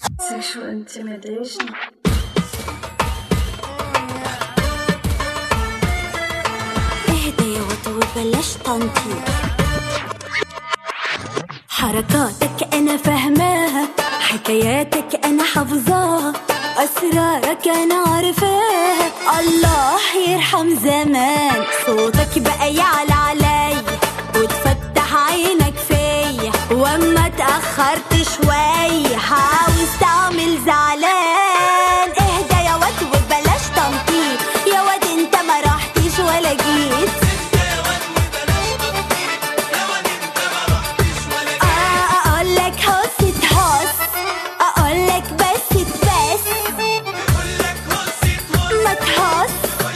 Sexual intimidation. اهدى يا واد وبلاش تنطيط. حركاتك انا فاهماها، حكاياتك انا حافظاها، اسرارك انا عارفاها. الله يرحم زمان، صوتك بقى يعلى عليا وتفتح عينك فيا، واما اتاخرت شويه عاوز تعمل زعلان. اهدى يا واد وبلاش تنطيط، يا واد انت ما رحتش ولا جيت. اقولك هص تهص، اقولك بس تبس، ما تهص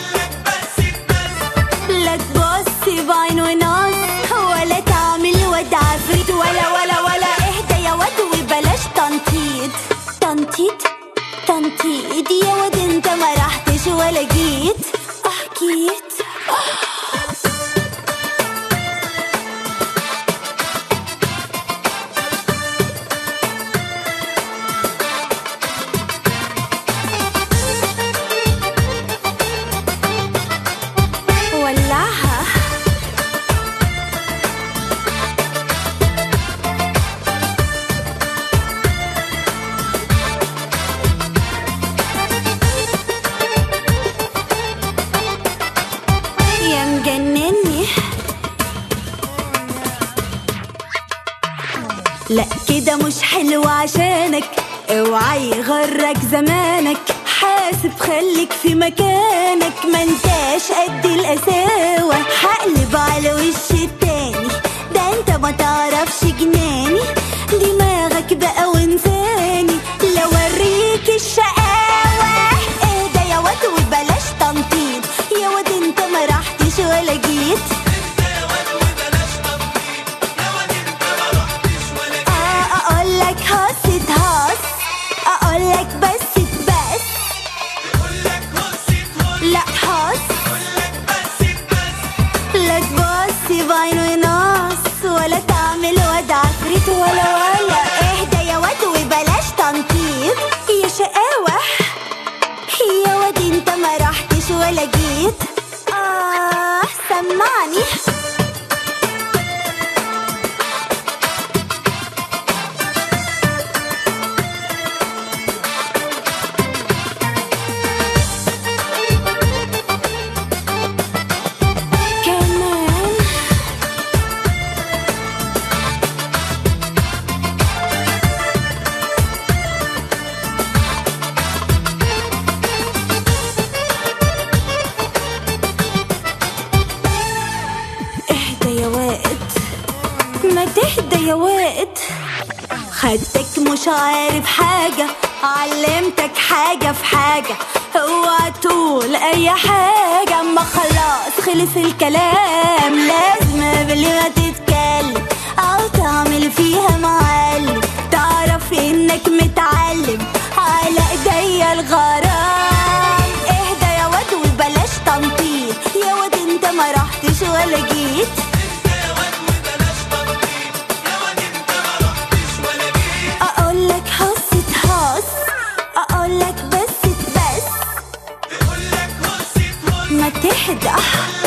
لا تبص بعين ونص، ولا تعمل واد عفريت ولا ولا ولا. اهدى يا واد وبلاش تنطيط. تنطيط تنطيط يا واد انت ما رحتش ولا جيت. جيت ولعها. يا مجنني، لا كده مش حلو عشانك، اوعى يغرك زمانك. حاسب خليك في مكانك، ما انتاش قد القساوة. هقلب على وش التاني، ده انت ما تعرفش جناني. دماغك بقى وانساني، لو اوريك الشقاوة. اهدى يا واد وبلاش تنطيط، يا واد انت ما رحتش ولا جيت. اقولك هص تهص، اقولك بس تبس، لا تهص لا تبص بعين ونص، ولا تعمل واد عفريت ولا ولا. اهدى يا واد وبلاش تنطيط، يا شقاوة يا واد انت ما رحتش ولا جيت. سمعني. كمان اهدى يا واد، ما تهدى يا واد. خدتك مش عارف حاجة، علمتك حاجة في حاجة. اوعى تقول اي حاجة، اما خلاص خلص الكلام. لازم قبل ما تتكلم او تعمل فيها معلم، تعرف انك متعلم على ايديا الغرام. اهدى يا واد وبلاش تنطيط، يا واد انت ما رحتش ولا جيت. اقولك هص تهص، اقولك بس تبس، ما تهدى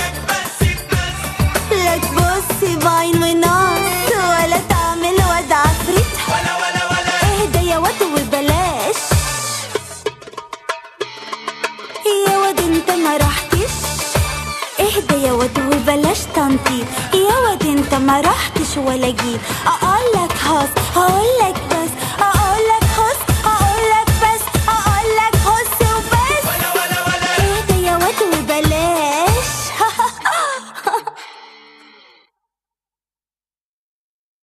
لا تبص بعين ونص، ولا تعمل واد عفريت. اهدى يا واد وبلاش، يا واد انت ما رحتش. اهدى يا واد وبلاش تنطيط، يا واد انت ما رحتش ولا جيت. اقولك هص، اقولك